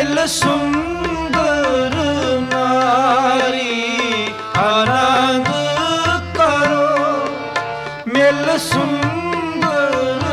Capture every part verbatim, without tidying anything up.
ਮਿਲ ਸੁੰਦਰ ਨਾਰੀ ਆਨੰਦ ਕਰੋ, ਮਿਲ ਸੁੰਦਰ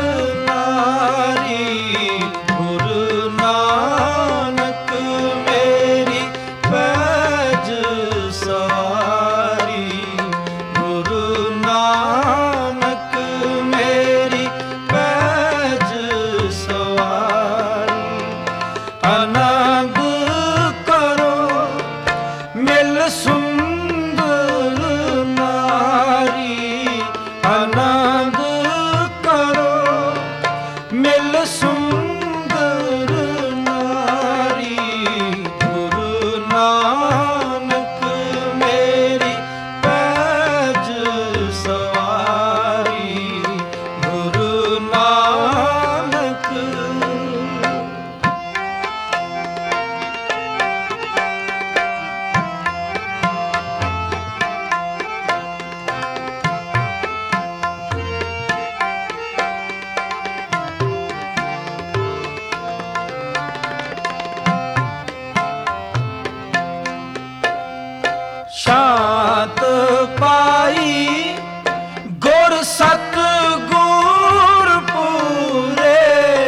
ਨਾਰੀ ਗੁਰੂ ਨਾਨਕ ਮੇਰੀ ਪੈਜ ਸਵਾਰੀ, ਗੁਰੂ ਨਾਨਕ ਮੇਰੀ ਪੈਜ ਸਵਾਰੀ। ਆਨੰਦ ਕਰੋ ਮਿਲ ਸੁੰਦਰ ਨਾਰੀ ਆਨੰਦ ਕਰੋ ਮਿਲ ਸੁੰਦਰ ਨਾਰੀ ਗੁਰੂ ਨਾਨਕ ਮੇਰੀ ਪੈਜ ਸਵਾਰੀ, ਗੁਰੂ ਨਾਨਕ। ਸ਼ਾਂਤ ਪਾਈ ਗੁਰ ਸਤ ਗੁਰ ਪੂਰੇ,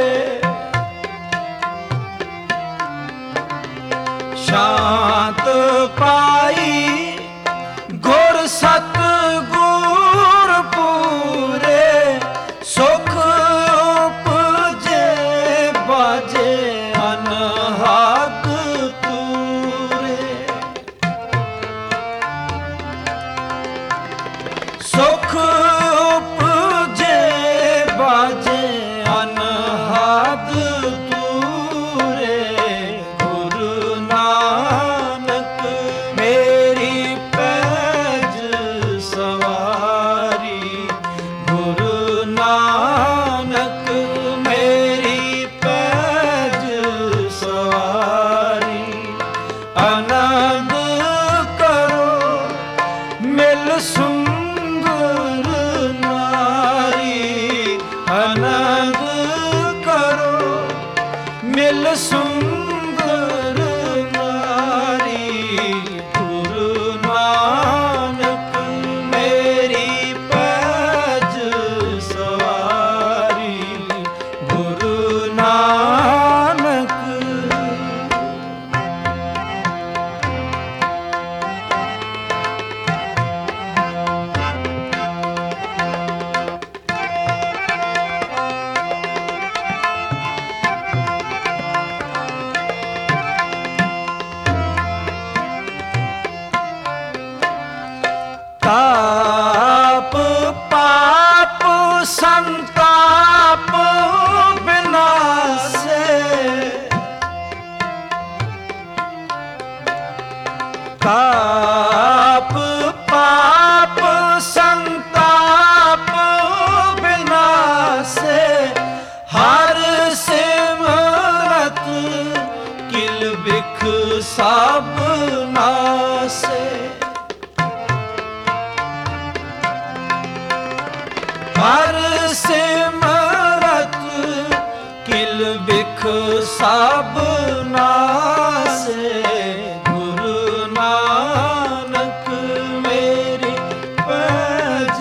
ਸ਼ਾਂਤ ਪਾਈ ਗੁਰ ਸਤ ਗੁਰ ਪੂਰੇ, ਸੁਖ ਉਪਜੇ ਬਾਜੇ ਅਨਹਦ ਤੂਰੇ, ਸੁਖ ਉਪਜੇ ਬਾਜੇ ਅਨਹਦ ਤੂਰੇ, ਗੁਰੂ ਨਾਨਕ ਮੇਰੀ ਪੈਜ ਸਵਾਰੀ, ਗੁਰੂ ਨਾਨਕ ਮੇਰੀ ਪੈਜ ਸਵਾਰੀ। ਆਨੰਦ ਕਰੋ ਮਿਲ ਸੁੰਦਰ ਨਾਰੀ ਆਨੰਦ ਕਰੋ ਮਿਲ ਸੁੰਦਰ ਨਾਰੀ ਗੁਰੂ ਨਾਨਕ ਮੇਰੀ ਪੈਜ ਸਵਾਰੀ, ਗੁਰੂ ਨਾਨਕ। ਤਾਪ ਪਾਪ ਸੰਤਾਪ ਬਿਨਾਸੇ, ਤਾਪ ਪਾਪ ਸੰਤਾਪ ਬਿਨਾਸੇ, ਹਰ ਸਿਮਰਤ ਕਿਲ ਬਿਖ ਸਭ ਨਾਸੇ, ਹਰ ਸਿਮਰਤ ਕਿਲ ਬਿਖ ਸਭ ਨਾਸੇ, ਗੁਰੂ ਨਾਨਕ ਮੇਰੀ ਪੈਜ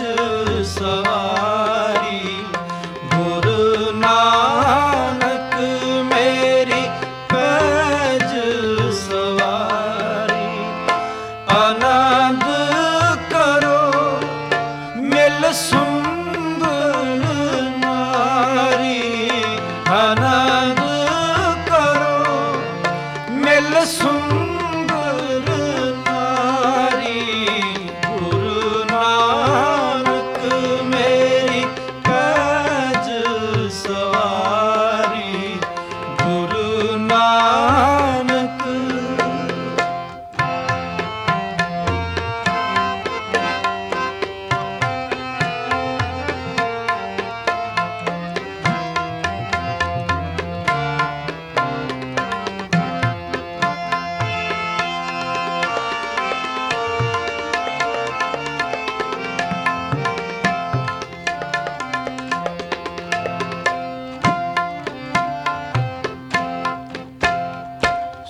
ਸਵਾਰੀ, ਗੁਰੂ ਨਾਨਕ ਮੇਰੀ ਪੈਜ ਸਵਾਰੀ। ਆਨੰਦ ਕਰੋ ਮਿਲ ਸੁੰਦਰ ਨਾਰੀ ਆਨੰਦ ਕਰੋ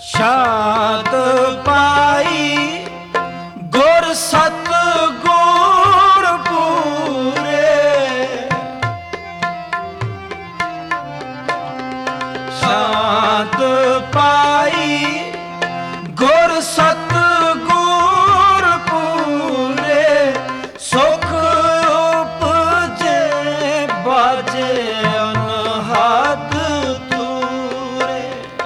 ਸ਼ਾਦ ਪਾਈ ਗੁਰ ਸਤ ਗੁਰ ਪੂਰੇ, ਸ਼ਾਦ ਪਾਈ ਗੁਰ ਸਤ ਗੁਰ ਪੂਰੇ, ਸੁਖ ਉਪਜੇ ਬਾਜੇ ਅਨਹਦ ਤੂਰੇ,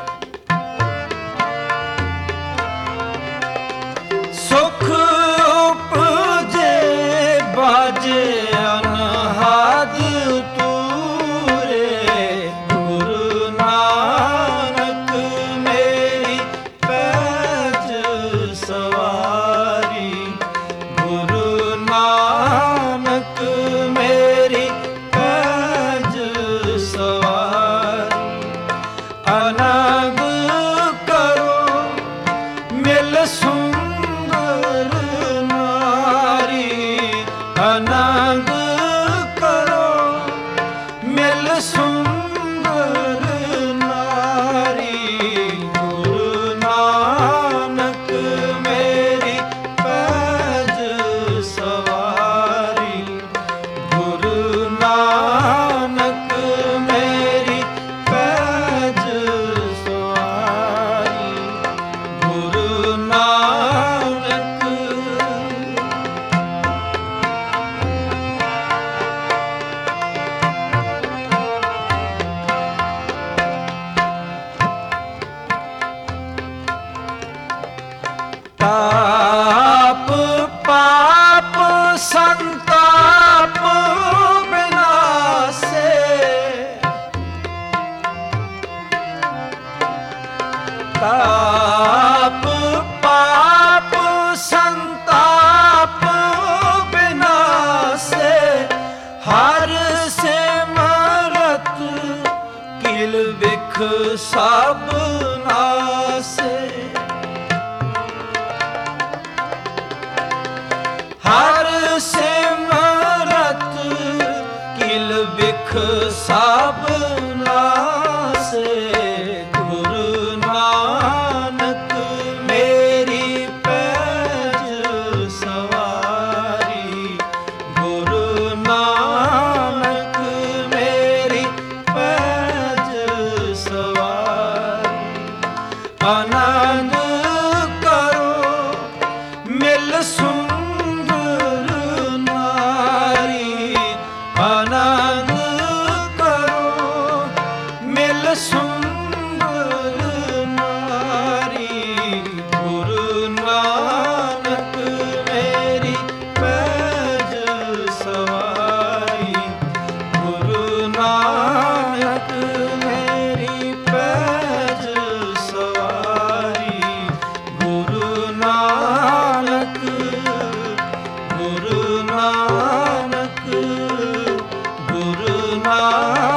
ਸੁਖ ਉਪਜੇ ਬਾਜੇ ਅਨਹਦ ਤੂਰੇ, ਗੁਰੂ ਨਾਨਕ ਮੇਰੀ ਪੈਜ ਸਵਾਰੀ, ਗੁਰੂ ਨਾਨਕ ਮੇਰੀ ਪੈਜ ਸਵਾਰੀ, ਆਨੰਦ ਕਰੋ ਮਿਲ ਸੁੰਦਰ ਨਾਰੀ, ਆਨੰਦ ਕਰੋ ਮਿਲ ਸੁੰਦਰ ਨਾਰੀ, ਗੁਰੂ ਨਾਨਕ ਮੇਰੀ ਪੈਜ ਸਵਾਰੀ, ਗੁਰੂ ਨਾਨਕ ਮੇਰੀ ਪੈਜ ਸਵਾਰੀ, ਗੁਰੂ ਨਾਨਕ। ਤਾਪ ਪਾਪ ਸੰਤਾਪ ਬਿਨਾਸੇ, ਤਾਪ ਪਾਪ ਸੰਤਾਪ ਬਿਨਾਸੇ, ਹਰ ਸਿਮਰਤ ਕਿਲ ਵਿਖ ਸਭ ਨਾਸੇ, ਹਰ ਸਿਮਰਤ ਕਿਲ ਵਿਖ ਸਭ ਨਾਸੇ, ਗੁਰੂ ਨਾਨਕ ਮੇਰੀ ਪੈਜ ਸਵਾਰੀ, ਗੁਰੂ ਨਾਨਕ ਮੇਰੀ ਪੈਜ ਸਵਾਰੀ, ਆਨੰਦ ਕਰੋ ਮਿਲ ਸੁੰਦਰ ਨਾਰੀ, ਆਨੰਦ ਕਰੋ ਮਿਲ ਸੁੰਦਰ ਨਾਰੀ, ਗੁਰੂ ਨਾਨਕ ਮੇਰੀ ਪੈਜ ਸਵਾਰੀ, ਗੁਰੂ ਨਾਨਕ ਮੇਰੀ ਪੈਜ ਸਵਾਰੀ, ਗੁਰੂ ਨਾਨਕ, ਗੁਰੂ ਨਾਨਕ, ਗੁਰੂ ਨਾਨਕ।